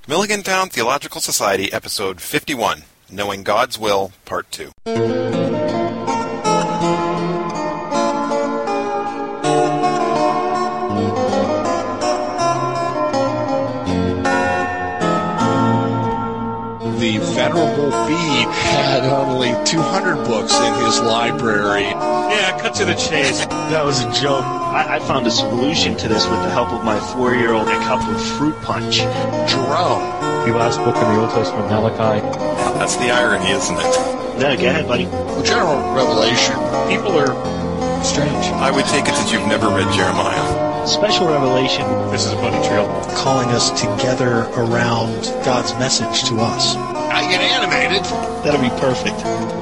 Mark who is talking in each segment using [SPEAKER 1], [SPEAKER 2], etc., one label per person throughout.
[SPEAKER 1] Milligantown Theological Society, Episode 51, Knowing God's Will, Part 2.
[SPEAKER 2] The Venerable Bede had only 200 books in his library.
[SPEAKER 3] Yeah, cut to the chase.
[SPEAKER 4] That was a joke. I found a solution to this with the help of my 4-year-old a cup of fruit punch.
[SPEAKER 2] Jerome.
[SPEAKER 5] The last book in the Old Testament, Malachi.
[SPEAKER 1] That's the irony, isn't it?
[SPEAKER 4] No, go ahead, buddy.
[SPEAKER 2] The general revelation.
[SPEAKER 3] People are strange.
[SPEAKER 1] I would take it that you've never read Jeremiah.
[SPEAKER 4] Special revelation.
[SPEAKER 3] This is a bunny trail.
[SPEAKER 6] Calling us together around God's message to us.
[SPEAKER 2] I get animated.
[SPEAKER 4] That'll be perfect.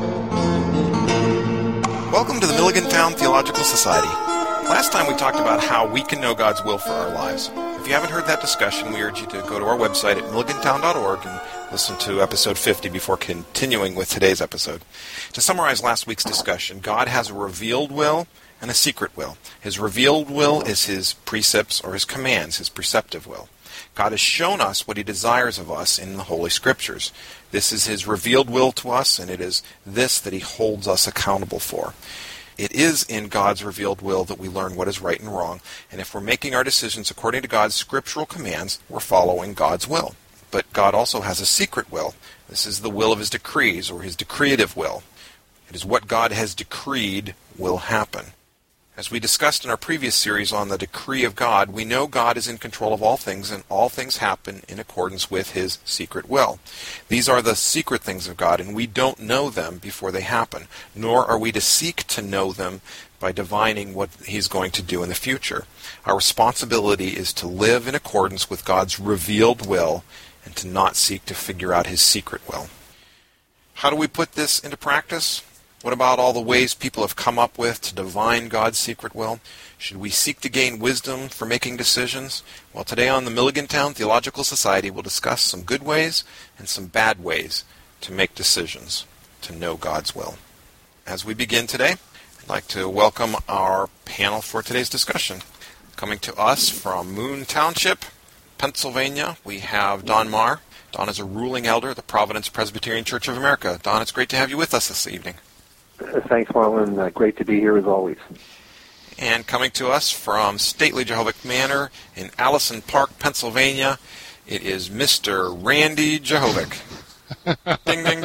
[SPEAKER 1] Welcome to the Milligantown Theological Society. Last time we talked about how we can know God's will for our lives. If you haven't heard that discussion, we urge you to go to our website at milligantown.org and listen to episode 50 before continuing with today's episode. To summarize last week's discussion, God has a revealed will and a secret will. His revealed will is his precepts or his commands, his preceptive will. God has shown us what he desires of us in the Holy Scriptures. This is his revealed will to us, and it is this that he holds us accountable for. It is in God's revealed will that we learn what is right and wrong, and if we're making our decisions according to God's scriptural commands, we're following God's will. But God also has a secret will. This is the will of his decrees, or his decreative will. It is what God has decreed will happen. As we discussed in our previous series on the decree of God, we know God is in control of all things, and all things happen in accordance with his secret will. These are the secret things of God, and we don't know them before they happen, nor are we to seek to know them by divining what he's going to do in the future. Our responsibility is to live in accordance with God's revealed will and to not seek to figure out his secret will. How do we put this into practice? What about all the ways people have come up with to divine God's secret will? Should we seek to gain wisdom for making decisions? Well, today on the Milligantown Theological Society, we'll discuss some good ways and some bad ways to make decisions, to know God's will. As we begin today, I'd like to welcome our panel for today's discussion. Coming to us from Moon Township, Pennsylvania, we have Don Marr. Don is a ruling elder at the Providence Presbyterian Church of America. Don, it's great to have you with us this evening.
[SPEAKER 7] Thanks, Marlon. Great to be here as always.
[SPEAKER 1] And coming to us from Stately Jehovic Manor in Allison Park, Pennsylvania, it is Mr. Randy Jehovic. Ding, ding,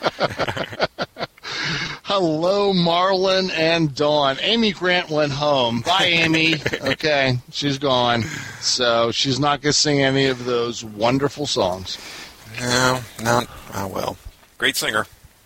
[SPEAKER 1] ding.
[SPEAKER 2] Hello, Marlon and Dawn. Amy Grant went home. Bye, Amy. Okay, she's gone. So she's not going to sing any of those wonderful songs.
[SPEAKER 1] No, not, oh well. Great singer.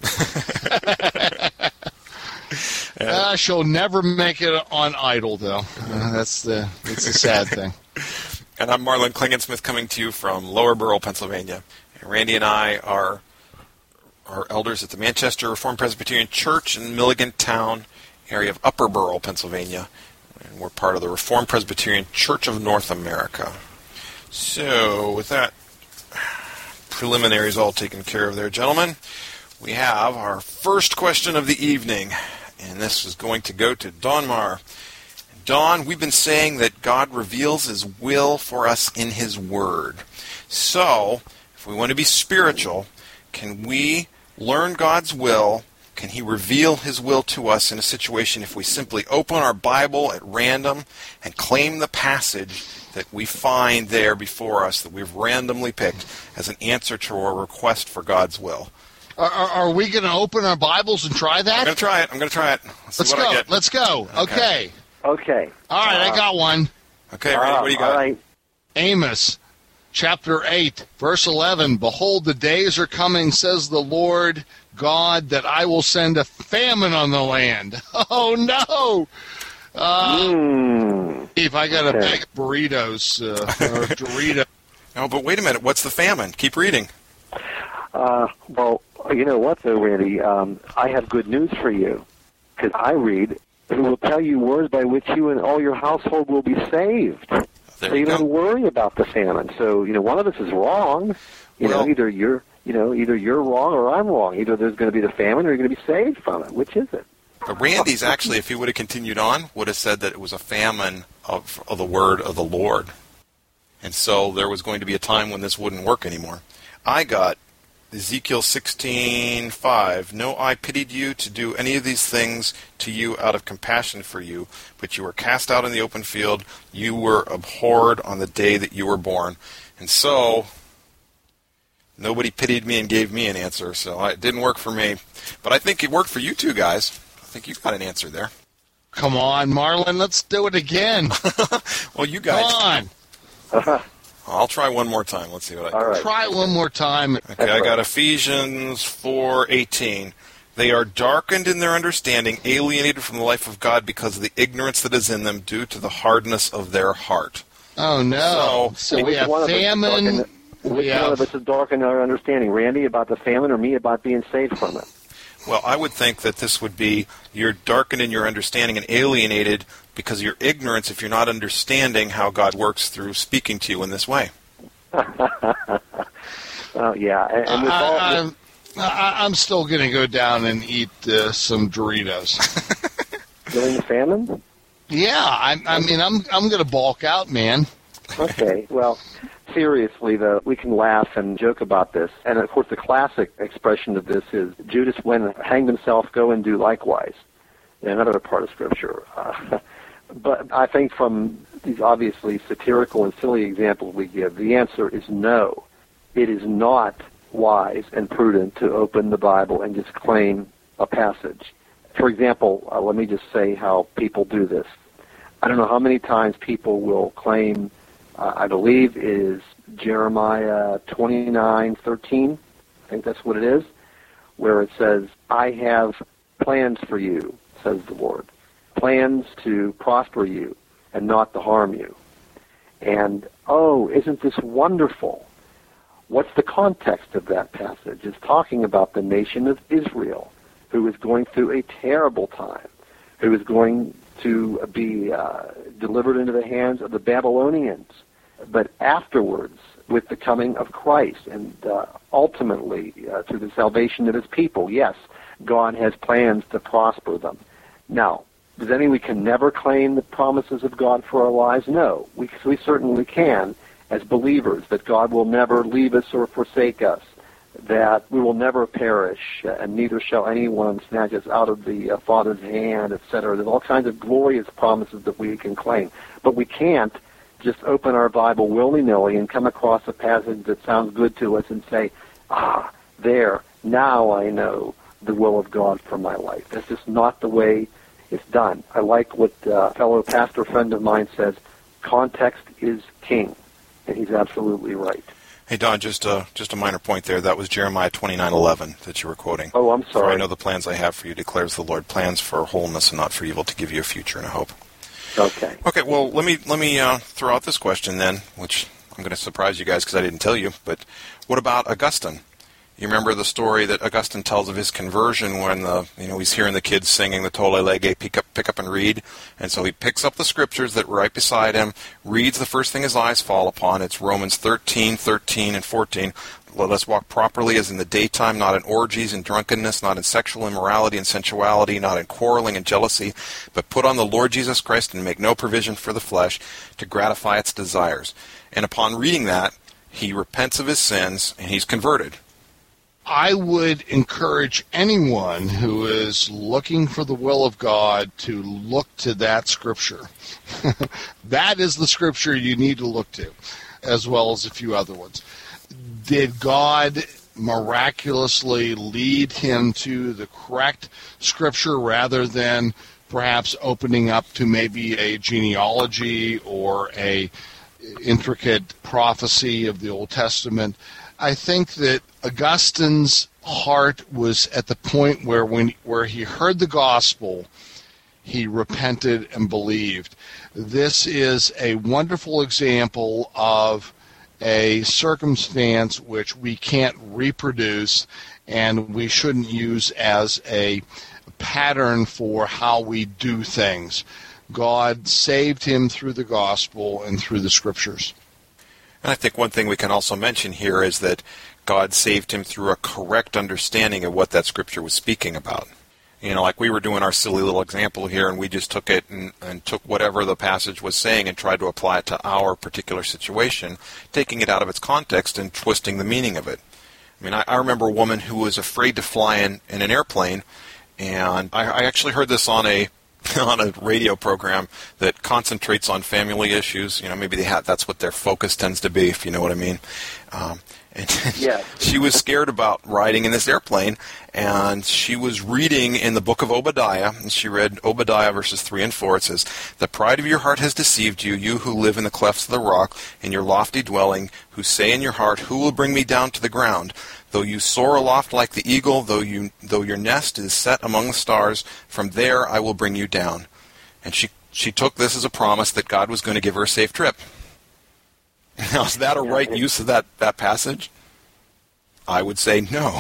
[SPEAKER 2] She'll never make it on Idol, though. That's the sad thing.
[SPEAKER 1] And I'm Marlon Klingensmith coming to you from Lower Borough, Pennsylvania. And Randy and I are elders at the Manchester Reformed Presbyterian Church in Milligantown area of Upper Borough, Pennsylvania. And we're part of the Reformed Presbyterian Church of North America. So, with that preliminaries all taken care of there, gentlemen, we have our first question of the evening, and this is going to go to Don Marr. Don, we've been saying that God reveals his will for us in his word. So, if we want to be spiritual, can we learn God's will? Can he reveal his will to us in a situation if we simply open our Bible at random and claim the passage that we find there before us that we've randomly picked as an answer to our request for God's will?
[SPEAKER 2] Are we going to open our Bibles and try that?
[SPEAKER 1] I'm going to try it.
[SPEAKER 2] Let's go. Let's go. Okay.
[SPEAKER 7] Okay.
[SPEAKER 2] All right, I got one.
[SPEAKER 1] Okay, Randy, what do you got?
[SPEAKER 7] All right.
[SPEAKER 2] Amos, chapter 8, verse 11. Behold, the days are coming, says the Lord God, that I will send a famine on the land. Oh, no. If I got a bag of burritos or Doritos.
[SPEAKER 1] Oh, but wait a minute. What's the famine? Keep reading.
[SPEAKER 7] Well, you know what, though, Randy? I have good news for you. Because I read, it will tell you words by which you and all your household will be saved. So you don't worry about the famine. So, one of us is wrong. Either you're wrong or I'm wrong. Either there's going to be the famine or you're going to be saved from it. Which is it?
[SPEAKER 1] But Randy's actually, if he would have continued on, would have said that it was a famine of the word of the Lord. And so there was going to be a time when this wouldn't work anymore. I got Ezekiel 16:5. No eye pitied you to do any of these things to you out of compassion for you, but you were cast out in the open field. You were abhorred on the day that you were born. And so nobody pitied me and gave me an answer, so it didn't work for me. But I think it worked for you two guys. I think you got an answer there.
[SPEAKER 2] Come on, Marlon, let's do it again.
[SPEAKER 1] Well, you guys.
[SPEAKER 2] Come on.
[SPEAKER 1] I'll try one more time. Let's see what I
[SPEAKER 7] All right.
[SPEAKER 2] Try it one more time.
[SPEAKER 1] Okay, I got Ephesians 4:18. They are darkened in their understanding, alienated from the life of God because of the ignorance that is in them due to the hardness of their heart.
[SPEAKER 2] Oh, no. So we have famine.
[SPEAKER 7] Which one of us is darkened our understanding? Randy about the famine, or me about being saved from it?
[SPEAKER 1] Well, I would think that this would be you're darkened in your understanding and alienated because of your ignorance if you're not understanding how God works through speaking to you in this way.
[SPEAKER 7] Yeah. And with all,
[SPEAKER 2] I'm still going to go down and eat some Doritos.
[SPEAKER 7] during the famine?
[SPEAKER 2] Yeah, I mean, I'm going to bulk out, man.
[SPEAKER 7] Okay, well, seriously, though, we can laugh and joke about this. And, of course, the classic expression of this is, Judas went and hanged himself, go and do likewise. Another part of Scripture. But I think from these obviously satirical and silly examples we give, the answer is no. It is not wise and prudent to open the Bible and just claim a passage. For example, let me just say how people do this. I don't know how many times people will claim, I believe it is Jeremiah 29:13, I think that's what it is, where it says, I have plans for you, says the Lord, plans to prosper you and not to harm you. And, oh, isn't this wonderful? What's the context of that passage? It's talking about the nation of Israel, who is going through a terrible time, who is going to be delivered into the hands of the Babylonians. But afterwards, with the coming of Christ and ultimately through the salvation of his people, yes, God has plans to prosper them. Now, does that mean we can never claim the promises of God for our lives? No, we certainly can as believers, that God will never leave us or forsake us, that we will never perish, and neither shall anyone snatch us out of the Father's hand, etc. There's all kinds of glorious promises that we can claim. But we can't just open our Bible willy-nilly and come across a passage that sounds good to us and say, there, now I know the will of God for my life. That's just not the way it's done. I like what a fellow pastor friend of mine says, context is king, and he's absolutely right.
[SPEAKER 1] Hey, Don, just a minor point there. That was Jeremiah 29:11 that you were quoting.
[SPEAKER 7] Oh, I'm sorry.
[SPEAKER 1] For I know the plans I have for you, declares the Lord, plans for wholeness and not for evil, to give you a future and a hope.
[SPEAKER 7] Okay.
[SPEAKER 1] Okay, well, let me throw out this question then, which I'm going to surprise you guys because I didn't tell you, but what about Augustine? You remember the story that Augustine tells of his conversion when he's hearing the kids singing the Tolle Lege, pick up and read, and so he picks up the scriptures that were right beside him, reads the first thing his eyes fall upon. It's Romans 13:13 and 14. Let us walk properly as in the daytime, not in orgies and drunkenness, not in sexual immorality and sensuality, not in quarreling and jealousy, but put on the Lord Jesus Christ and make no provision for the flesh to gratify its desires. And upon reading that, he repents of his sins and he's converted.
[SPEAKER 2] I would encourage anyone who is looking for the will of God to look to that scripture. That is the scripture you need to look to, as well as a few other ones. Did God miraculously lead him to the correct scripture rather than perhaps opening up to maybe a genealogy or a intricate prophecy of the Old Testament? I think that Augustine's heart was at the point where he heard the gospel, he repented and believed. This is a wonderful example of a circumstance which we can't reproduce and we shouldn't use as a pattern for how we do things. God saved him through the gospel and through the scriptures.
[SPEAKER 1] And I think one thing we can also mention here is that God saved him through a correct understanding of what that scripture was speaking about. Like we were doing our silly little example here, and we just took it and took whatever the passage was saying and tried to apply it to our particular situation, taking it out of its context and twisting the meaning of it. I mean, I remember a woman who was afraid to fly in an airplane, and I actually heard this on a radio program that concentrates on family issues. Maybe that's what their focus tends to be, if you know what I mean. And
[SPEAKER 7] yes.
[SPEAKER 1] She was scared about riding in this airplane, and she was reading in the book of Obadiah, and she read Obadiah verses 3 and 4. It says, "The pride of your heart has deceived you, you who live in the clefts of the rock, in your lofty dwelling, who say in your heart, who will bring me down to the ground? Though you soar aloft like the eagle, though your nest is set among the stars, from there I will bring you down." And she took this as a promise that God was going to give her a safe trip. Now, is that a right use of that passage? I would say no.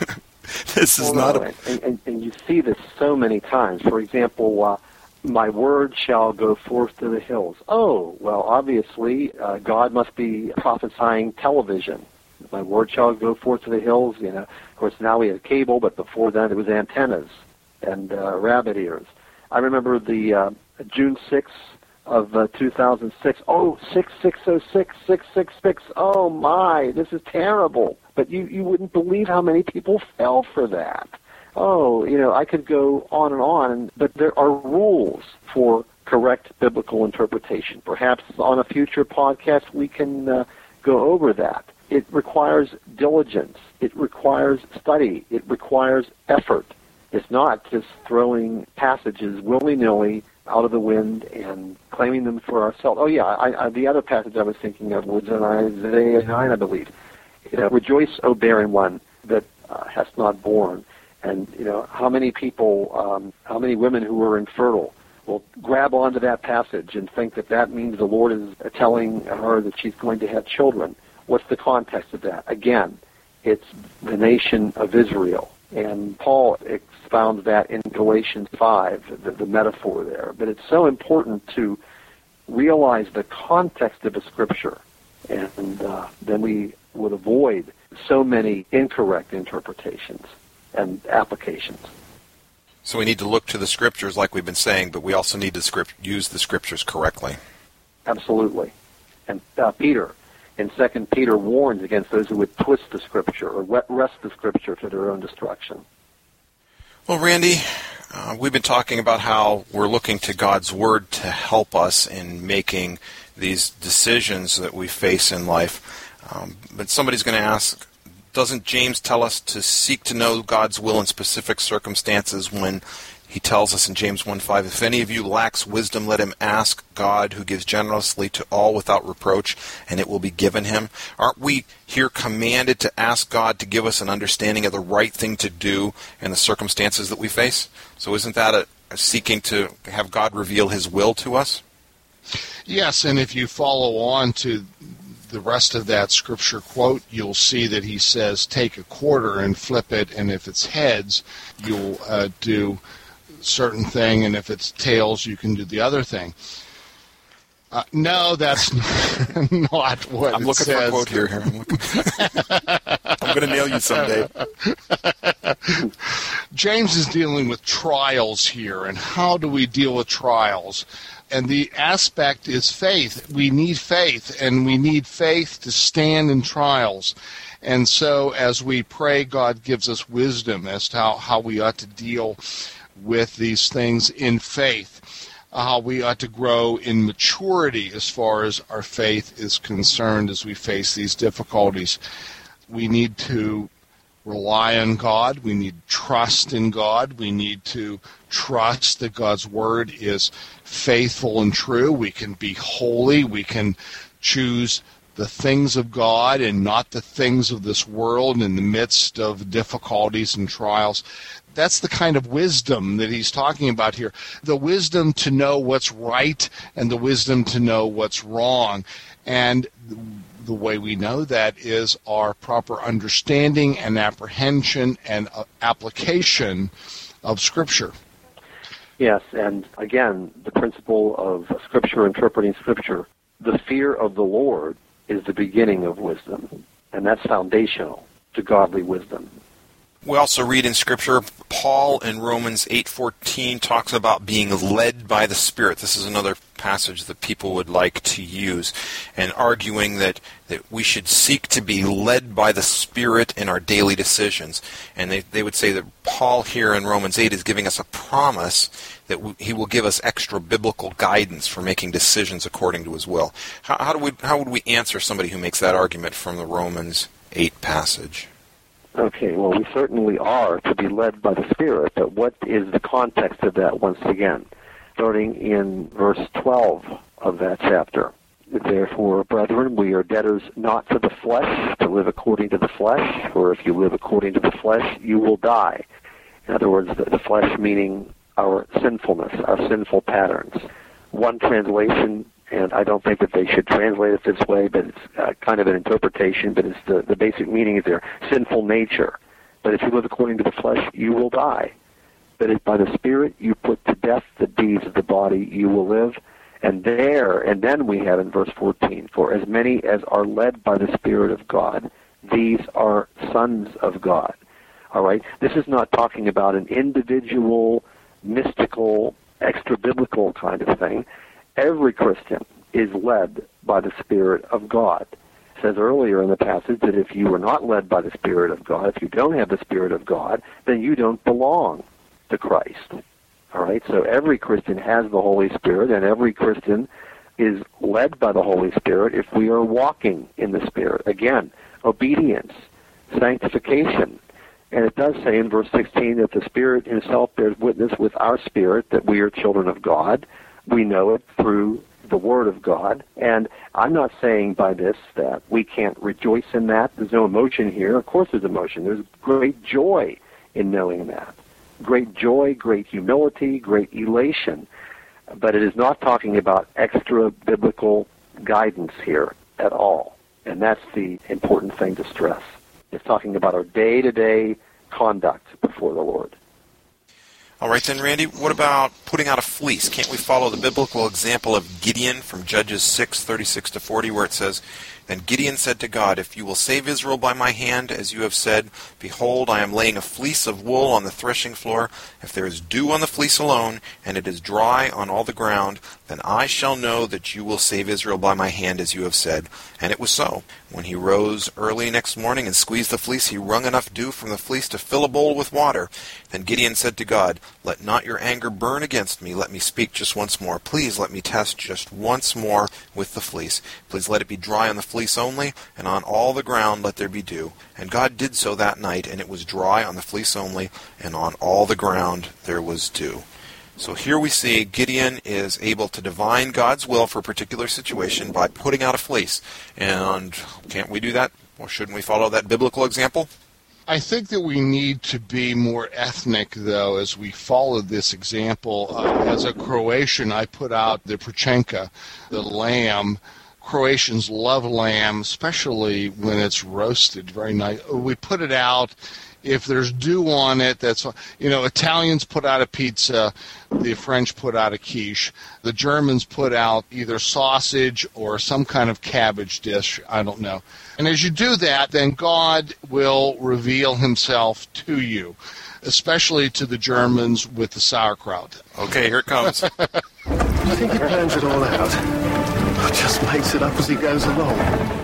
[SPEAKER 1] This is not a...
[SPEAKER 7] And you see this so many times. For example, my word shall go forth to the hills. Oh, well, obviously, God must be prophesying television. My word shall go forth to the hills. Of course, now we have cable, but before then it was antennas and rabbit ears. I remember the June 6th of 2006. Oh, 6606, 666. Oh, my, this is terrible. But you wouldn't believe how many people fell for that. Oh, I could go on and on, but there are rules for correct biblical interpretation. Perhaps on a future podcast we can go over that. It requires diligence. It requires study. It requires effort. It's not just throwing passages willy-nilly out of the wind and claiming them for ourselves. Oh, yeah, the other passage I was thinking of was in Isaiah 9, I believe. Rejoice, O barren one that hast not borne. And, how many people, how many women who are infertile will grab onto that passage and think that means the Lord is telling her that she's going to have children. What's the context of that? Again, it's the nation of Israel. And Paul expounds that in Galatians 5, the metaphor there. But it's so important to realize the context of a scripture, and then we would avoid so many incorrect interpretations and applications.
[SPEAKER 1] So we need to look to the scriptures like we've been saying, but we also need to use the scriptures correctly.
[SPEAKER 7] Absolutely. And Peter, in 2 Peter, warns against those who would twist the scripture or wrest the scripture to their own destruction.
[SPEAKER 1] Well, Randy, we've been talking about how we're looking to God's Word to help us in making these decisions that we face in life. But somebody's going to ask, doesn't James tell us to seek to know God's will in specific circumstances when he tells us in James 1:5, if any of you lacks wisdom, let him ask God, who gives generously to all without reproach, and it will be given him? Aren't we here commanded to ask God to give us an understanding of the right thing to do in the circumstances that we face? So isn't that a seeking to have God reveal his will to us?
[SPEAKER 2] Yes, and if you follow on to the rest of that scripture quote, you'll see that he says, take a quarter and flip it, and if it's heads, you'll do certain thing, and if it's tails, you can do the other thing. No, that's not what
[SPEAKER 1] I'm looking
[SPEAKER 2] says.
[SPEAKER 1] for a quote here. I'm going to nail you someday.
[SPEAKER 2] James is dealing with trials here, and how do we deal with trials? And the aspect is faith. We need faith, and we need faith to stand in trials. And so as we pray, God gives us wisdom as to how we ought to deal with these things in faith, how we ought to grow in maturity as far as our faith is concerned as we face these difficulties. We need to rely on God. We need trust in God. We need to trust that God's Word is faithful and true. We can be holy. We can choose the things of God and not the things of this world in the midst of difficulties and trials. That's the kind of wisdom that he's talking about here. The wisdom to know what's right and the wisdom to know what's wrong. And the way we know that is our proper understanding and apprehension and application of Scripture.
[SPEAKER 7] Yes, and again, the principle of Scripture interpreting Scripture, the fear of the Lord is the beginning of wisdom, and that's foundational to godly wisdom.
[SPEAKER 1] We also read in Scripture Paul in Romans 8:14 talks about being led by the Spirit. This is another passage that people would like to use, and arguing that we should seek to be led by the Spirit in our daily decisions. And they would say that Paul here in Romans 8 is giving us a promise that he will give us extra biblical guidance for making decisions according to his will. How would we answer somebody who makes that argument from the Romans 8 passage?
[SPEAKER 7] Okay, well, we certainly are to be led by the Spirit, but what is the context of that once again? Starting in verse 12 of that chapter. Therefore, brethren, we are debtors not to the flesh, to live according to the flesh, for if you live according to the flesh, you will die. In other words, the flesh meaning our sinfulness, our sinful patterns. One translation, and I don't think that they should translate it this way, but it's kind of an interpretation, but it's the basic meaning is their sinful nature. But if you live according to the flesh, you will die. But if by the Spirit you put to death the deeds of the body, you will live. And then we have in verse 14, for as many as are led by the Spirit of God, these are sons of God. All right? This is not talking about an individual, mystical, extra-biblical kind of thing. Every Christian is led by the Spirit of God. It says earlier in the passage that if you are not led by the Spirit of God, if you don't have the Spirit of God, then you don't belong to Christ. All right? So every Christian has the Holy Spirit, and every Christian is led by the Holy Spirit if we are walking in the Spirit. Again, obedience, sanctification. And it does say in verse 16 that the Spirit himself bears witness with our spirit that we are children of God. We know it through the Word of God. And I'm not saying by this that we can't rejoice in that. There's no emotion here. Of course there's emotion. There's great joy in knowing that. Great joy, great humility, great elation. But it is not talking about extra biblical guidance here at all. And that's the important thing to stress. It's talking about our day-to-day conduct before the Lord.
[SPEAKER 1] All right then, Randy, what about putting out a fleece? Can't we follow the biblical example of Gideon from Judges 6:36-40, where it says, Then Gideon said to God, If you will save Israel by my hand, as you have said, behold, I am laying a fleece of wool on the threshing floor. If there is dew on the fleece alone, and it is dry on all the ground, then I shall know that you will save Israel by my hand, as you have said. And it was so. When he rose early next morning and squeezed the fleece, he wrung enough dew from the fleece to fill a bowl with water. Then Gideon said to God, Let not your anger burn against me. Let me speak just once more. Please let me test just once more with the fleece. Please let it be dry on the fleece only, and on all the ground let there be dew. And God did so that night, and it was dry on the fleece only, and on all the ground there was dew. So here we see Gideon is able to divine God's will for a particular situation by putting out a fleece. And can't we do that? Or shouldn't we follow that biblical example?
[SPEAKER 2] I think that we need to be more ethnic, though, as we follow this example. As a Croatian, I put out the Prchenka, the lamb. Croatians love lamb, especially when it's roasted. Very nice. We put it out. If there's dew on it, that's, Italians put out a pizza, the French put out a quiche, the Germans put out either sausage or some kind of cabbage dish, I don't know. And as you do that, then God will reveal himself to you, especially to the Germans with the sauerkraut.
[SPEAKER 1] Okay, here it comes.
[SPEAKER 8] I think he plans it all out. Or just makes it up as he goes along.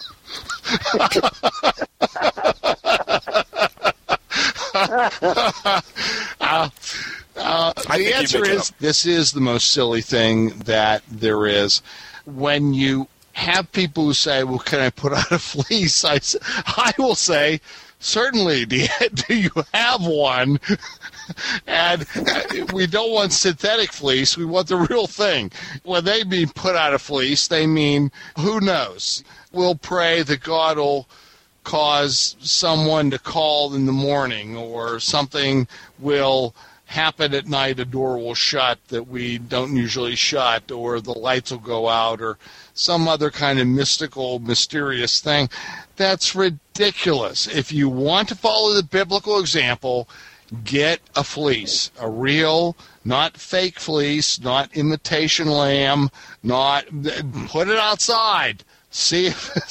[SPEAKER 2] The answer is, this is the most silly thing that there is. When you have people who say, well, can I put out a fleece? I will say, certainly, do you have one? And we don't want synthetic fleece. We want the real thing. When they mean put out a fleece, they mean, who knows? We'll pray that God will cause someone to call in the morning, or something will happen at night, a door will shut that we don't usually shut, or the lights will go out, or some other kind of mystical, mysterious thing. That's ridiculous. If you want to follow the biblical example, get a fleece, a real, not fake fleece, not imitation lamb, not put it outside. See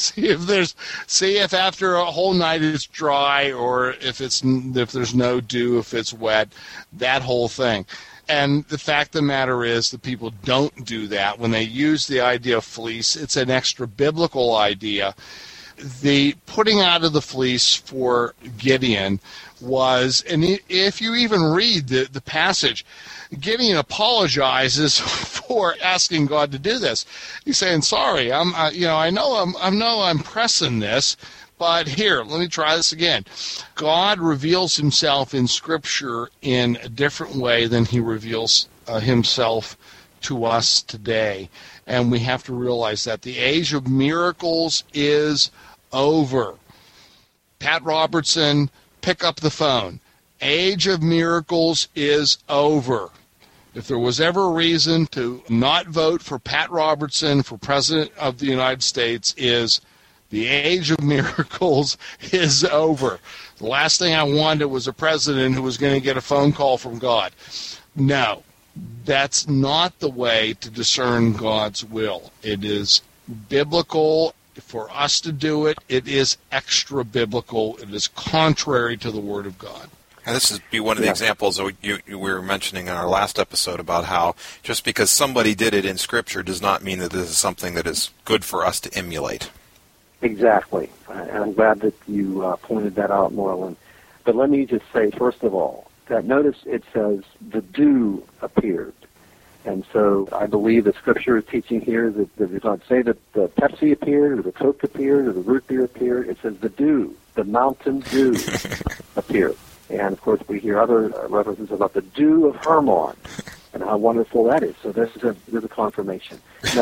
[SPEAKER 2] if after a whole night it's dry, or if there's no dew, if it's wet, that whole thing. And the fact of the matter is that people don't do that. When they use the idea of fleece, it's an extra biblical idea. The putting out of the fleece for Gideon was, and if you even read the passage, Gideon apologizes for asking God to do this. He's saying, "Sorry, I know I'm pressing this, but here, let me try this again." God reveals himself in Scripture in a different way than he reveals himself to us today. And we have to realize that the age of miracles is over. Pat Robertson, pick up the phone. Age of miracles is over. If there was ever a reason to not vote for Pat Robertson for President of the United States, is the age of miracles is over. The last thing I wanted was a president who was going to get a phone call from God. No, that's not the way to discern God's will. It is biblical for us to do it. It is extra biblical. It is contrary to the Word of God.
[SPEAKER 1] And this would be one of the examples that we were mentioning in our last episode about how just because somebody did it in Scripture does not mean that this is something that is good for us to emulate.
[SPEAKER 7] Exactly. And I'm glad that you pointed that out, Moreland. But let me just say, first of all, that notice it says the dew appeared. And so I believe the Scripture is teaching here that it does not say that the Pepsi appeared or the Coke appeared or the root beer appeared. It says the dew, the mountain dew appeared. And, of course, we hear other references about the dew of Hermon and how wonderful that is. So this is a confirmation. No.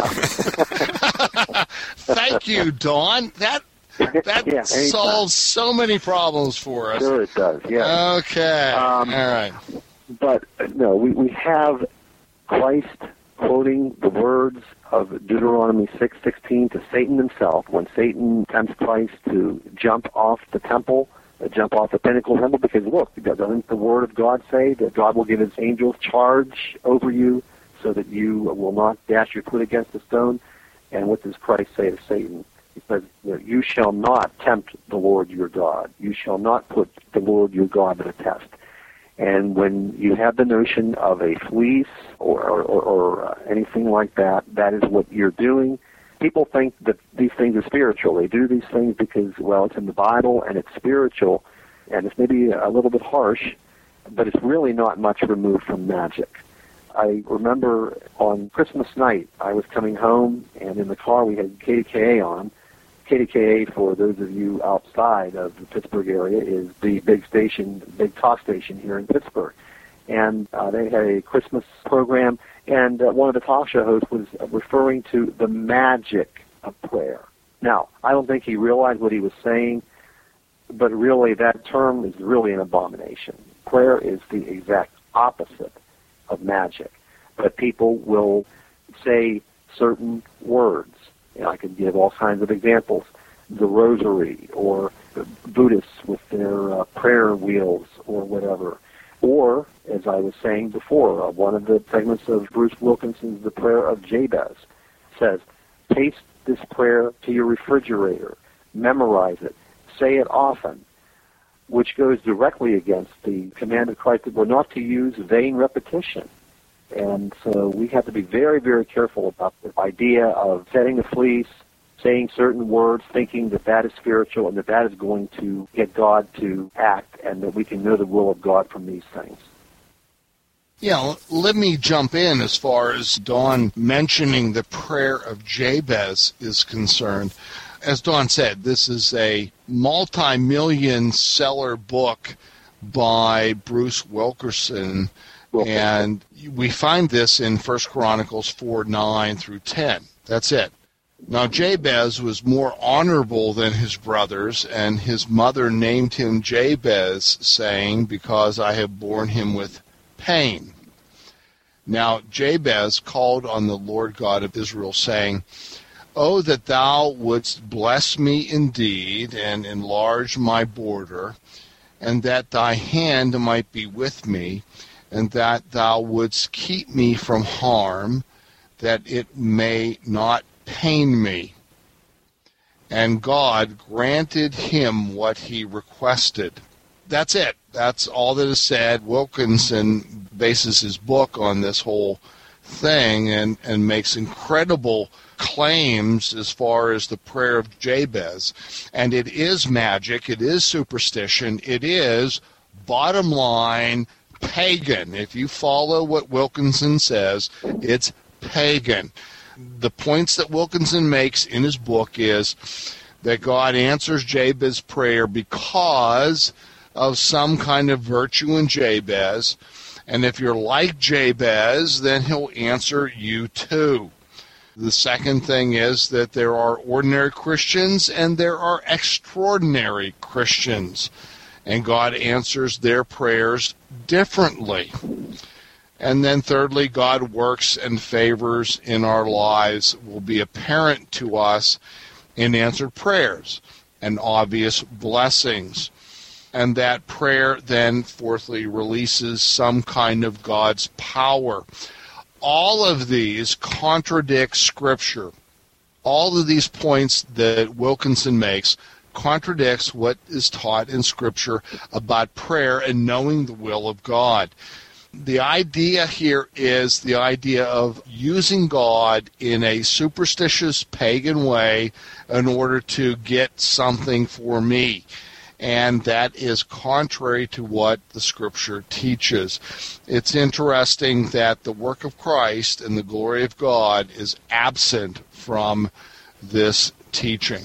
[SPEAKER 2] Thank you, Don. That solves so many problems for us.
[SPEAKER 7] Sure it does, yeah.
[SPEAKER 2] Okay. All right.
[SPEAKER 7] But, no, we have Christ quoting the words of Deuteronomy 6:16 to Satan himself when Satan tempts Christ to jump off the temple, jump off the pinnacle temple, because look, doesn't the Word of God say that God will give His angels charge over you so that you will not dash your foot against a stone? And what does Christ say to Satan? He says, "You shall not tempt the Lord your God. You shall not put the Lord your God to the test." And when you have the notion of a fleece or anything like that, that is what you're doing. People think that these things are spiritual. They do these things because, well, it's in the Bible and it's spiritual, and it's maybe a little bit harsh, but it's really not much removed from magic. I remember on Christmas night, I was coming home, and in the car we had KDKA on. KDKA, for those of you outside of the Pittsburgh area, is the big talk station here in Pittsburgh. And they had a Christmas program, and one of the talk show hosts was referring to the magic of prayer. Now, I don't think he realized what he was saying, but really that term is really an abomination. Prayer is the exact opposite of magic. But people will say certain words. I could give all kinds of examples. The rosary, or Buddhists with their prayer wheels, or whatever. Or, as I was saying before, one of the segments of Bruce Wilkinson's The Prayer of Jabez says, paste this prayer to your refrigerator, memorize it, say it often, which goes directly against the command of Christ that we're not to use vain repetition. And so we have to be very, very careful about the idea of setting a fleece, saying certain words, thinking that that is spiritual and that that is going to get God to act and that we can know the will of God from these things.
[SPEAKER 2] Yeah, let me jump in as far as Don mentioning the prayer of Jabez is concerned. As Don said, this is a multi-million seller book by Bruce Wilkinson. And we find this in 1 Chronicles 4:9 through 10. That's it. Now, Jabez was more honorable than his brothers, and his mother named him Jabez, saying, because I have borne him with pain. Now, Jabez called on the Lord God of Israel, saying, Oh, that thou wouldst bless me indeed, and enlarge my border, and that thy hand might be with me, and that thou wouldst keep me from harm, that it may not pain me. and God granted him what he requested. That's it. That's all that is said. Wilkinson bases his book on this whole thing and makes incredible claims as far as the prayer of Jabez. And it is magic. It is superstition. It is, bottom line, pagan. If you follow what Wilkinson says, it's pagan. The points that Wilkinson makes in his book is that God answers Jabez's prayer because of some kind of virtue in Jabez, and if you're like Jabez, then he'll answer you too. The second thing is that there are ordinary Christians and there are extraordinary Christians, and God answers their prayers differently. And then thirdly, God works and favors in our lives will be apparent to us in answered prayers and obvious blessings. And that prayer then, fourthly, releases some kind of God's power. All of these contradict Scripture. All of these points that Wilkinson makes contradicts what is taught in Scripture about prayer and knowing the will of God. The idea here is the idea of using God in a superstitious pagan way in order to get something for me. And that is contrary to what the Scripture teaches. It's interesting that the work of Christ and the glory of God is absent from this teaching.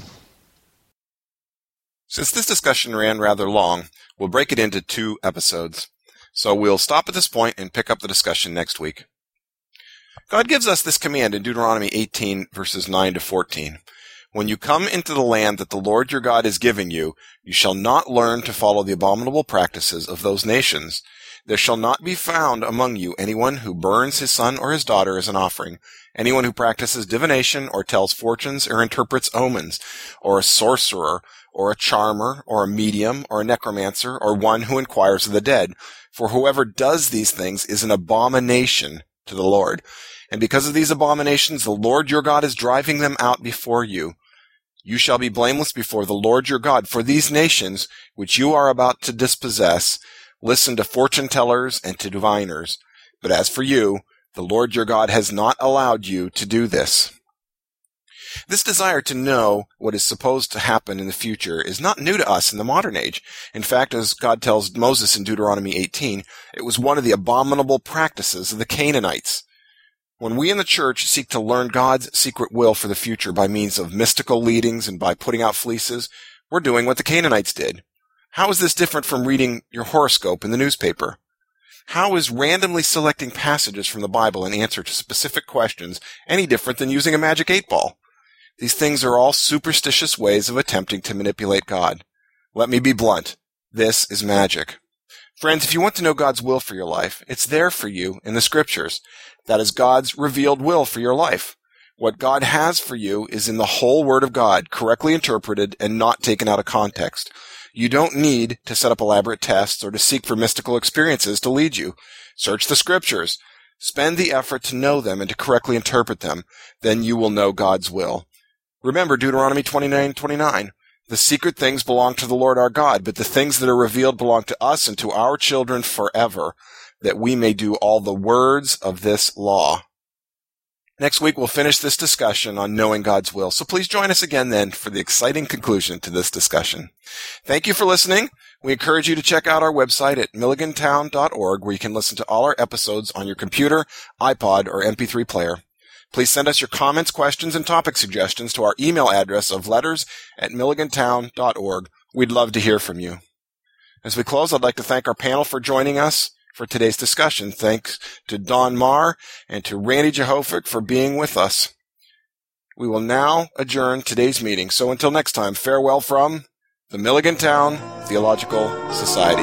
[SPEAKER 1] Since this discussion ran rather long, we'll break it into 2 episodes. So we'll stop at this point and pick up the discussion next week. God gives us this command in Deuteronomy 18, verses 9 to 14. When you come into the land that the Lord your God is giving you, you shall not learn to follow the abominable practices of those nations. There shall not be found among you anyone who burns his son or his daughter as an offering, anyone who practices divination or tells fortunes or interprets omens, or a sorcerer, or a charmer, or a medium, or a necromancer, or one who inquires of the dead. For whoever does these things is an abomination to the Lord. And because of these abominations, the Lord your God is driving them out before you. You shall be blameless before the Lord your God, for these nations, which you are about to dispossess, listen to fortune tellers and to diviners. But as for you, the Lord your God has not allowed you to do this. This desire to know what is supposed to happen in the future is not new to us in the modern age. In fact, as God tells Moses in Deuteronomy 18, it was one of the abominable practices of the Canaanites. When we in the church seek to learn God's secret will for the future by means of mystical leadings and by putting out fleeces, we're doing what the Canaanites did. How is this different from reading your horoscope in the newspaper? How is randomly selecting passages from the Bible in answer to specific questions any different than using a magic 8-ball? These things are all superstitious ways of attempting to manipulate God. Let me be blunt. This is magic. Friends, if you want to know God's will for your life, it's there for you in the Scriptures. That is God's revealed will for your life. What God has for you is in the whole Word of God, correctly interpreted and not taken out of context. You don't need to set up elaborate tests or to seek for mystical experiences to lead you. Search the Scriptures. Spend the effort to know them and to correctly interpret them. Then you will know God's will. Remember Deuteronomy 29:29. The secret things belong to the Lord our God, but the things that are revealed belong to us and to our children forever, that we may do all the words of this law. Next week, we'll finish this discussion on knowing God's will, so please join us again then for the exciting conclusion to this discussion. Thank you for listening. We encourage you to check out our website at milligantown.org, where you can listen to all our episodes on your computer, iPod, or MP3 player. Please send us your comments, questions, and topic suggestions to our email address of letters@milligantown.org. We'd love to hear from you. As we close, I'd like to thank our panel for joining us for today's discussion. Thanks to Don Marr and to Randy Jehovic for being with us. We will now adjourn today's meeting. So until next time, farewell from the Milligan Town Theological Society.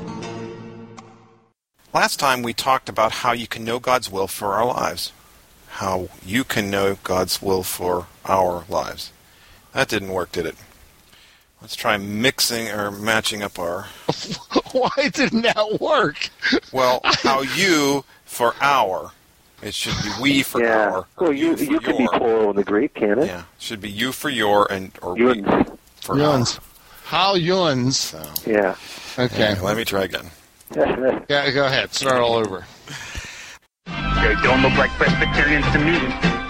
[SPEAKER 1] Last time we talked about how you can know God's will for our lives. how you can know God's will for our lives. That didn't work, did it? Let's try mixing or matching up our...
[SPEAKER 2] Why didn't that work?
[SPEAKER 1] Well, how you for our. It should be we for our.
[SPEAKER 7] Well, you could be plural in the Greek, can it?
[SPEAKER 1] Yeah. It should be you for your or
[SPEAKER 7] Yuns.
[SPEAKER 1] we for
[SPEAKER 2] Yuns. How Yuns.
[SPEAKER 1] So,
[SPEAKER 7] Yeah.
[SPEAKER 2] Okay.
[SPEAKER 1] let me try again.
[SPEAKER 2] Yeah, go ahead. Start all over.
[SPEAKER 9] They don't look like Presbyterians to me.